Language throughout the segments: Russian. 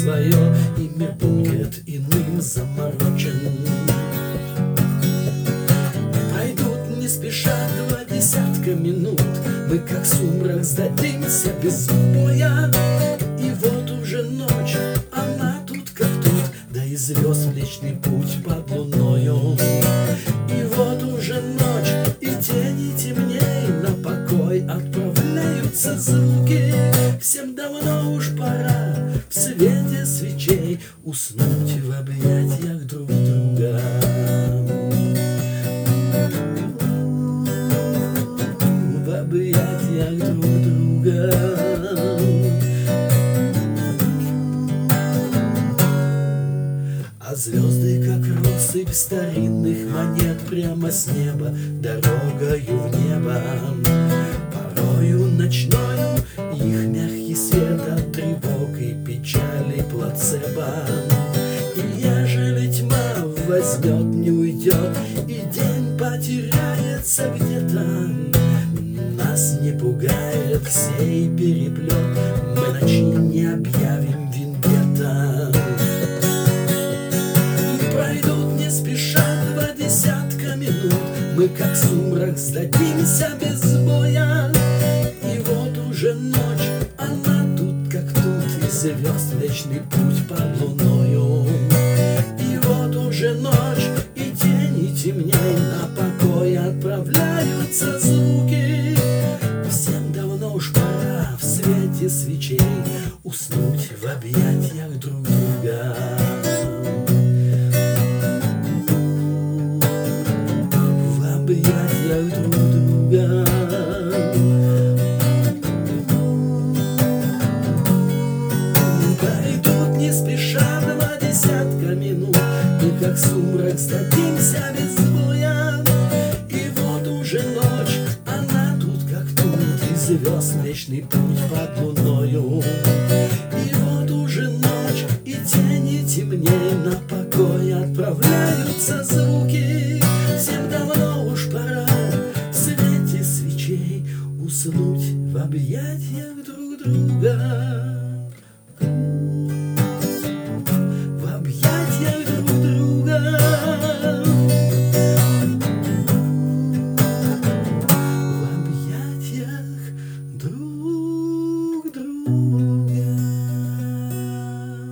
свое, и мир будет иным заморочен. Пройдут не спеша 2 десятка минут, мы как сумрак сдадимся без боя. И вот уже ночь, она тут как тут, да и звезд Млечный Путь под луною. И вот уже ночь, и тени темней, на покой отправляются звуки. Всем давно уж пора в свете свечей уснуть в объятиях друг друга. В объятиях друг друга. А звезды, как россыпь старинных монет, прямо с неба дорогою в небо. Порою ночною их мягкий свет от тревог и печали плацебо. И ежели тьма возьмет, не уйдет, и день потеряется где-то, нас не пугает сей переплет, мы ночи не объявим вендетта. Пройдут не спеша 2 десятка минут, мы как сумрак сдадимся без боя. И вот уже ночь, она тут как тут, и звезд Млечный Путь под луною. И вот уже ночь, и тени темней, на покой отправляются звуки. Всем давно уж пора в свете свечей уснуть в объятиях друг друга. В объятиях друг друга. Пройдут не спеша 2 десятка минут, мы как сумрак сдадимся без боя. И вот уже ночь, она тут как тут, и звезд Млечный Путь под луною. И вот уже ночь, и тени темней, на покой отправляются звуки. Всем давно уж пора в свете свечей уснуть в объятиях друг друга. В объятиях друг друга. В объятиях друг друга.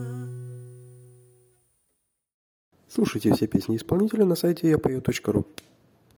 Слушайте все песни исполнителя на сайте yapою.ru.